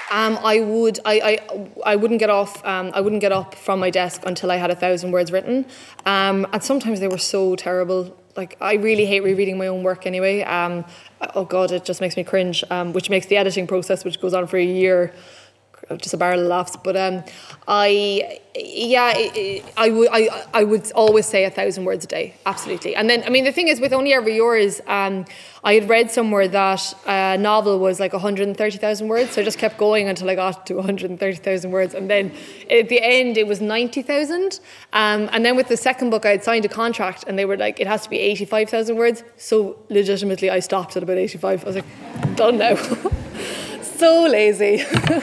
I wouldn't get off. I wouldn't get up from my desk until I had 1,000 words written, and sometimes they were so terrible. Like, I really hate rereading my own work anyway. Oh God, it just makes me cringe. Which makes the editing process, which goes on for a year, just a barrel of laughs. But I would always say 1,000 words a day, absolutely. And then, I mean, the thing is, with Only Ever Yours, I had read somewhere that a novel was like 130,000 words, so I just kept going until I got to 130,000 words, and then at the end it was 90,000. And then with the second book, I had signed a contract, and they were like, it has to be 85,000 words. So legitimately, I stopped at about 85. I was like, done now. So lazy.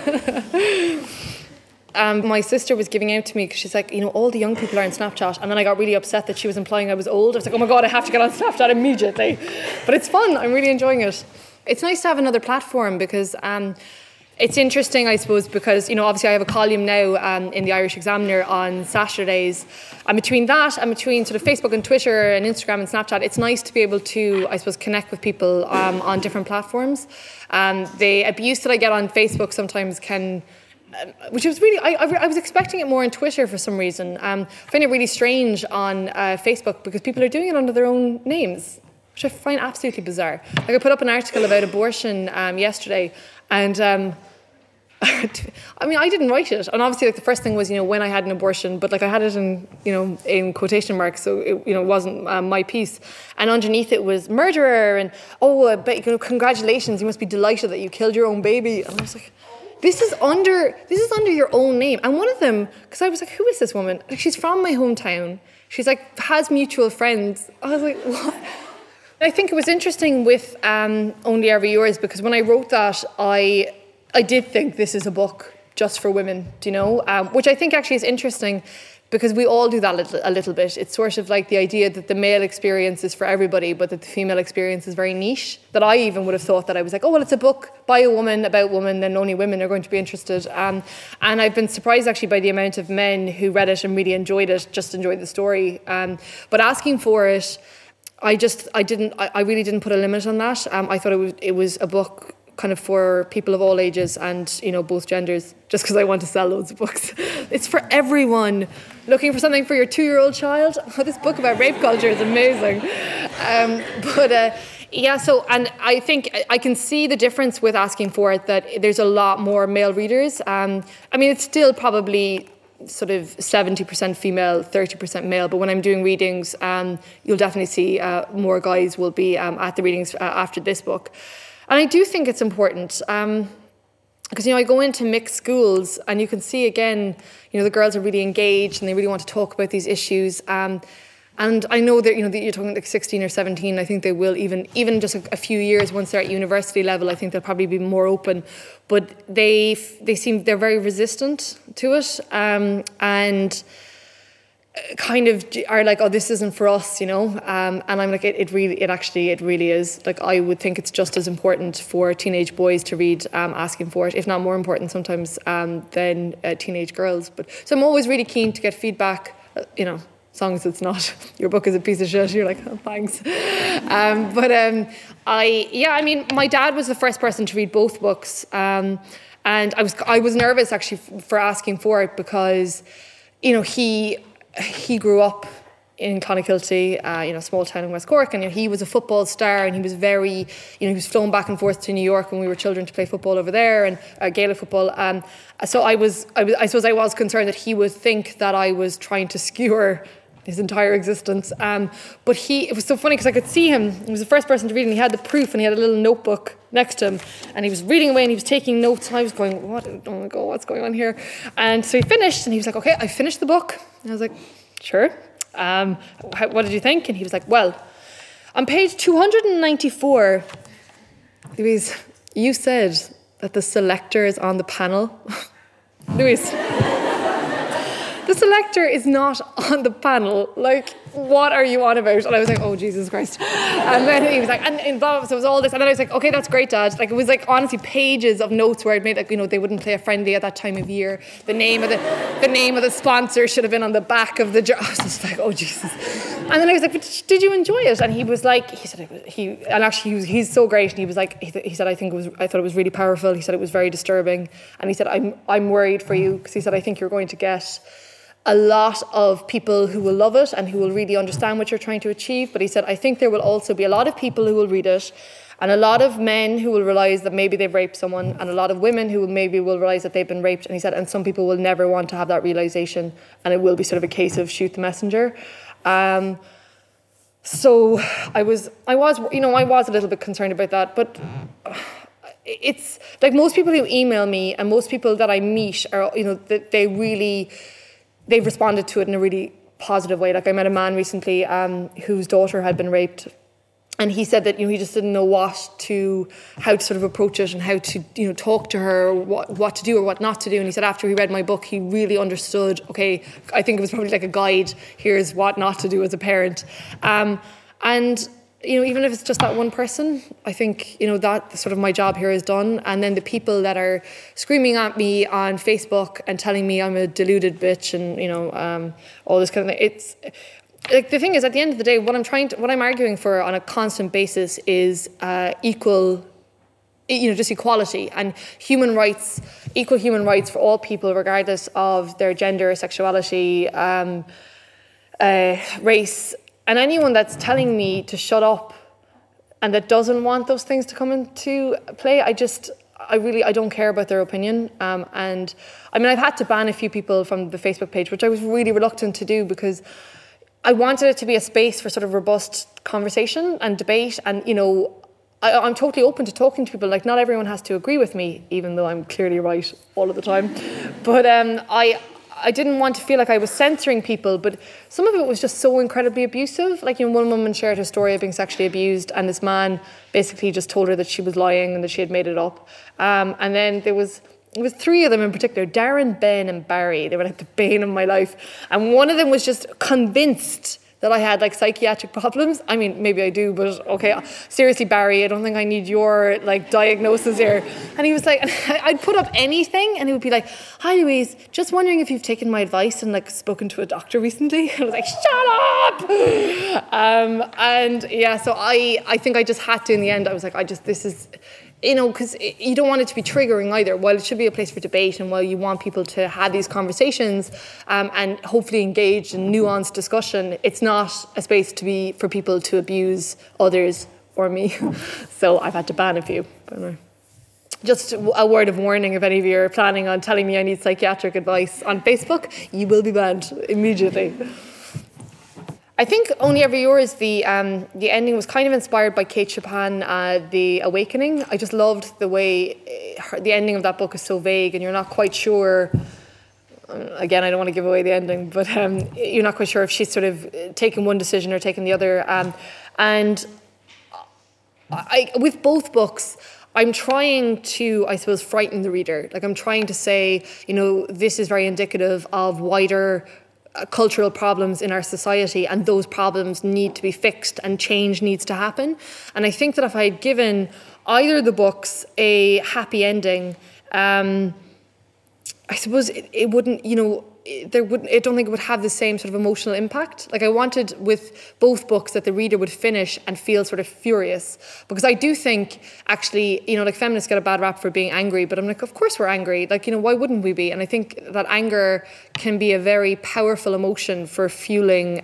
My sister was giving out to me because she's like, all the young people are on Snapchat, and then I got really upset that she was implying I was old. I was like, oh my God, I have to get on Snapchat immediately. But it's fun. I'm really enjoying it. It's nice to have another platform because it's interesting, I suppose, because, obviously I have a column now in the Irish Examiner on Saturdays. And between that and between sort of Facebook and Twitter and Instagram and Snapchat, it's nice to be able to, I suppose, connect with people on different platforms. The abuse that I get on Facebook sometimes can... which was really, I was expecting it more on Twitter for some reason. I find it really strange on Facebook because people are doing it under their own names, which I find absolutely bizarre. Like, I put up an article about abortion yesterday, and I mean, I didn't write it. And obviously, like, the first thing was, when I had an abortion, but like I had it in quotation marks, so it wasn't my piece. And underneath it was murderer, and congratulations, you must be delighted that you killed your own baby. And I was like, This is under your own name. And one of them, because I was like, who is this woman? Like, she's from my hometown. She's like, has mutual friends. I was like, what? I think it was interesting with Only Ever Yours, because when I wrote that, I did think this is a book just for women, which I think actually is interesting, because we all do that a little bit. It's sort of like the idea that the male experience is for everybody, but that the female experience is very niche. That I even would have thought that I was like, oh, well, it's a book by a woman, about women, then only women are going to be interested. And I've been surprised actually by the amount of men who read it and really enjoyed it, just enjoyed the story. But asking for it, I really didn't put a limit on that. I thought it was a book kind of for people of all ages and, both genders, just because I want to sell loads of books. It's for everyone. Looking for something for your 2-year-old child? Oh, this book about rape culture is amazing. And I think I can see the difference with asking for it, that there's a lot more male readers. It's still probably sort of 70% female, 30% male, but when I'm doing readings, you'll definitely see more guys will be at the readings after this book. And I do think it's important because, I go into mixed schools and you can see again, the girls are really engaged and they really want to talk about these issues. And I know that, that you're talking like 16 or 17, I think they will, even just a few years once they're at university level, I think they'll probably be more open. But they're very resistant to it and kind of are like, oh, this isn't for us, and I'm like, it really is. Like, I would think it's just as important for teenage boys to read asking for it, if not more important sometimes than teenage girls. But so I'm always really keen to get feedback, as long as it's not your book is a piece of shit, you're like, oh, thanks. My dad was the first person to read both books, and I was nervous actually for asking for it because he grew up in Clonakilty, a small town in West Cork, and he was a football star, and he was very, he was flown back and forth to New York when we were children to play football over there, and Gaelic football. So I suppose I was concerned that he would think that I was trying to skewer his entire existence. But it was so funny because I could see him. He was the first person to read, and he had the proof, and he had a little notebook next to him, and he was reading away, and he was taking notes, and I was going, what? Oh my God, what's going on here? And so he finished, and he was like, okay, I finished the book. And I was like, sure. What did you think? And he was like, well, on page 294, Louise, you said that the selector is on the panel. Louise, the selector is not on the panel. Like, what are you on about? And I was like, oh, Jesus Christ. And then he was like, and blah, blah, so it was all this. And then I was like, okay, that's great, Dad. Like, it was like, honestly, pages of notes where I'd made, like, they wouldn't play a friendly at that time of year. The name of the sponsor should have been on the back of the jar. I was just like, oh, Jesus. And then I was like, but did you enjoy it? And he was like, he's so great. And he was like, he said, I thought it was really powerful. He said it was very disturbing. And he said, I'm worried for you, because he said, I think you're going to get a lot of people who will love it and who will really understand what you're trying to achieve. But he said, I think there will also be a lot of people who will read it, and a lot of men who will realise that maybe they've raped someone, and a lot of women who will realise that they've been raped. And he said, and some people will never want to have that realisation, and it will be sort of a case of shoot the messenger. So I was a little bit concerned about that, but it's like most people who email me and most people that I meet are, they've responded to it in a really positive way. Like, I met a man recently whose daughter had been raped, and he said that he just didn't know how to sort of approach it and how to talk to her, what to do or what not to do. And he said after he read my book, he really understood. Okay, I think it was probably like a guide. Here's what not to do as a parent, and. Even if it's just that one person, I think, that sort of my job here is done. And then the people that are screaming at me on Facebook and telling me I'm a deluded bitch and, all this kind of thing. It's like, the thing is, at the end of the day, what I'm arguing for on a constant basis is just equality and human rights, equal human rights for all people, regardless of their gender, sexuality, race. And anyone that's telling me to shut up and that doesn't want those things to come into play, I don't care about their opinion. And I mean, I've had to ban a few people from the Facebook page, which I was really reluctant to do because I wanted it to be a space for sort of robust conversation and debate. And, I'm totally open to talking to people. Like, not everyone has to agree with me, even though I'm clearly right all of the time. But I didn't want to feel like I was censoring people, but some of it was just so incredibly abusive. Like, one woman shared her story of being sexually abused, and this man basically just told her that she was lying and that she had made it up. And then it was three of them in particular, Darren, Ben and Barry. They were like the bane of my life. And one of them was just convinced that I had like psychiatric problems. I mean, maybe I do, but okay, seriously, Barry, I don't think I need your like diagnosis here. And he was like, I'd put up anything and he would be like, hi Louise, just wondering if you've taken my advice and like spoken to a doctor recently. And I was like, shut up! And yeah, so I think I just had to, in the end, I was like, this is, because you don't want it to be triggering either. While it should be a place for debate and while you want people to have these conversations and hopefully engage in nuanced discussion, it's not a space for people to abuse others or me. So I've had to ban a few. But anyway. Just a word of warning, if any of you are planning on telling me I need psychiatric advice on Facebook, you will be banned immediately. I think Only Ever Yours, the ending was kind of inspired by Kate Chopin, The Awakening. I just loved the way the ending of that book is so vague and you're not quite sure, again, I don't want to give away the ending, but you're not quite sure if she's sort of taken one decision or taken the other. And with both books, I'm trying to, I suppose, frighten the reader. Like, I'm trying to say, this is very indicative of wider cultural problems in our society, and those problems need to be fixed and change needs to happen. And I think that if I had given either of the books a happy ending, I suppose it wouldn't, I don't think it would have the same sort of emotional impact. Like, I wanted with both books that the reader would finish and feel sort of furious, because I do think actually, like, feminists get a bad rap for being angry, but I'm like, of course we're angry. Like, why wouldn't we be? And I think that anger can be a very powerful emotion for fueling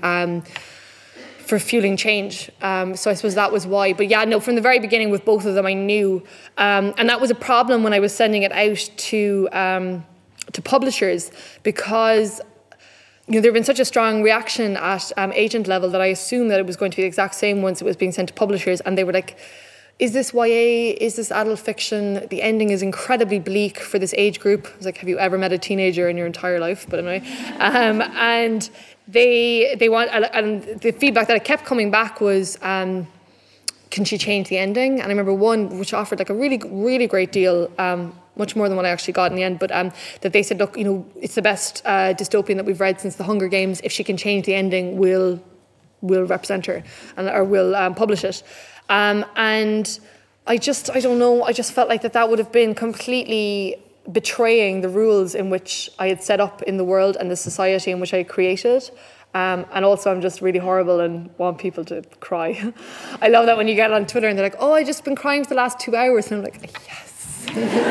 change. So I suppose that was why. But yeah, no, from the very beginning with both of them, I knew, and that was a problem when I was sending it out to publishers, because there had been such a strong reaction at agent level that I assumed that it was going to be the exact same once it was being sent to publishers, and they were like, is this YA? Is this adult fiction? The ending is incredibly bleak for this age group. I was like, have you ever met a teenager in your entire life? But anyway, and they want, and the feedback that I kept coming back was, can she change the ending? And I remember one which offered like a really, really great deal, much more than what I actually got in the end, but that they said, look, it's the best dystopian that we've read since The Hunger Games. If she can change the ending, we'll will represent her or will publish it. And I don't know, I just felt like that would have been completely betraying the rules in which I had set up in the world and the society in which I created. And also I'm just really horrible and want people to cry. I love that when you get on Twitter and they're like, oh, I've just been crying for the last 2 hours. And I'm like, yes.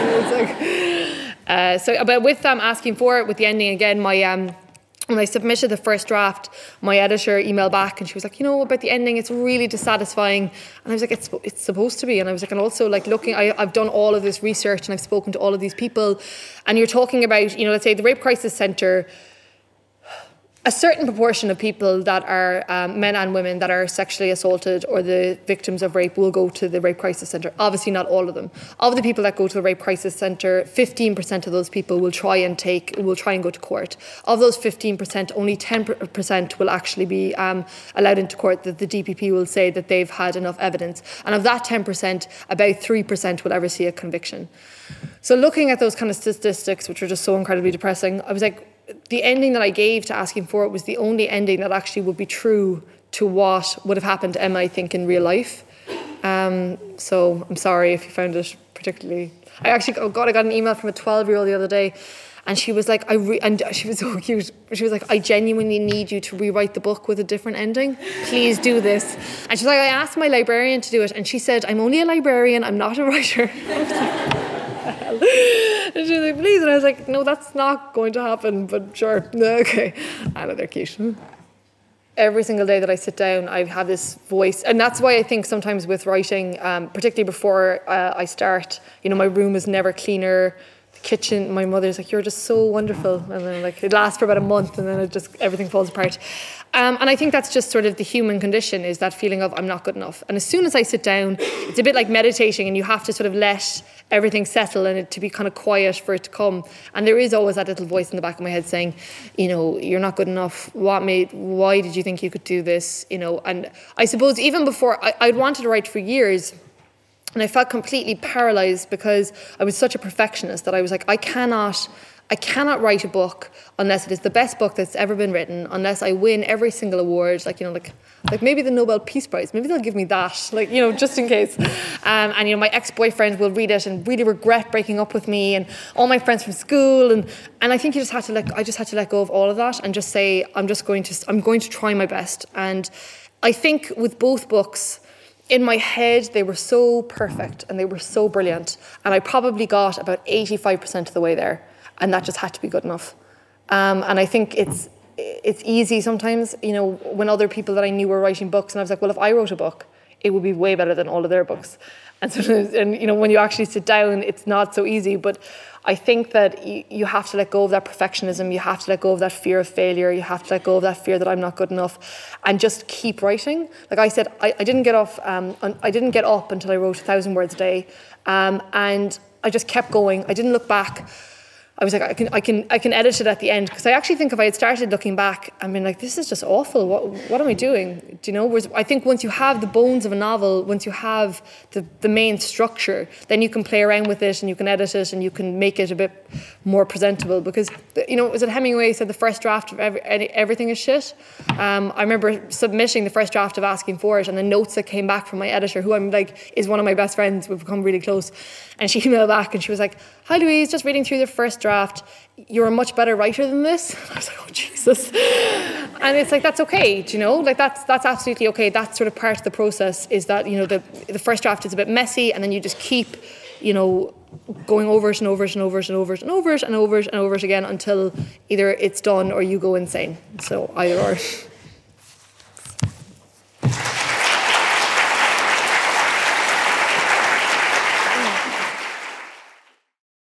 It's like, but with asking for it, with the ending again, when I submitted the first draft, my editor emailed back and she was like, about the ending, it's really dissatisfying. And I was like, it's supposed to be. And I was like, and also like I've done all of this research and I've spoken to all of these people. And you're talking about, let's say the Rape Crisis Centre, a certain proportion of people that are men and women that are sexually assaulted or the victims of rape will go to the Rape Crisis Centre. Obviously not all of them. Of the people that go to the Rape Crisis Centre, 15% of those people will try and go to court. Of those 15%, only 10% will actually be allowed into court, that the DPP will say that they've had enough evidence. And of that 10%, about 3% will ever see a conviction. So looking at those kind of statistics, which are just so incredibly depressing, I was like, the ending that I gave to asking for it was the only ending that actually would be true to what would have happened to Emma, I think, in real life. So I'm sorry if you found it particularly... I got an email from a 12-year-old the other day, and she was like, and she was so cute. She was like, I genuinely need you to rewrite the book with a different ending. Please do this. And she's like, I asked my librarian to do it, and she said, I'm only a librarian, I'm not a writer. And she was like, please. And I was like, no, that's not going to happen, but sure. Okay. I know, they're cute. Every single day that I sit down, I have this voice. And that's why I think sometimes with writing, particularly before I start, my room is never cleaner. The kitchen, my mother's like, you're just so wonderful. And then like it lasts for about a month and then everything falls apart. And I think that's just sort of the human condition, is that feeling of I'm not good enough. And as soon as I sit down, it's a bit like meditating, and you have to sort of let everything settle and it to be kind of quiet for it to come. And there is always that little voice in the back of my head saying, you're not good enough. Why did you think you could do this? And I suppose even before, I'd wanted to write for years, and I felt completely paralysed because I was such a perfectionist that I was like, I cannot write a book unless it is the best book that's ever been written, unless I win every single award, like maybe the Nobel Peace Prize, maybe they'll give me that, just in case. And my ex-boyfriend will read it and really regret breaking up with me, and all my friends from school, and I think I just had to let go of all of that and just say, I'm going to try my best. And I think with both books, in my head, they were so perfect and they were so brilliant, and I probably got about 85% of the way there. And that just had to be good enough. And I think it's easy sometimes, when other people that I knew were writing books, and I was like, well, if I wrote a book, it would be way better than all of their books. And sometimes, when you actually sit down, it's not so easy. But I think that you have to let go of that perfectionism. You have to let go of that fear of failure. You have to let go of that fear that I'm not good enough, and just keep writing. Like I said, I didn't get up until I wrote 1,000 words a day, and I just kept going. I didn't look back. I was like, I can edit it at the end, because I actually think if I had started looking back, I mean, like, this is just awful. What am I doing? Do you know? Whereas I think once you have the bones of a novel, once you have the main structure, then you can play around with it and you can edit it and you can make it a bit more presentable. Because was it Hemingway said the first draft of everything is shit? I remember submitting the first draft of Asking for It, and the notes that came back from my editor, who I'm like is one of my best friends, we've become really close, and she emailed back and she was like, "Hi Louise, just reading through the first draft. You're a much better writer than this." And I was like, oh Jesus. And it's like, that's okay, do you know? Like that's absolutely okay. That's sort of part of the process, is that, the first draft is a bit messy, and then you just keep, going over it and over it and over it and over it and over it and over it and over it again until either it's done or you go insane. So either or.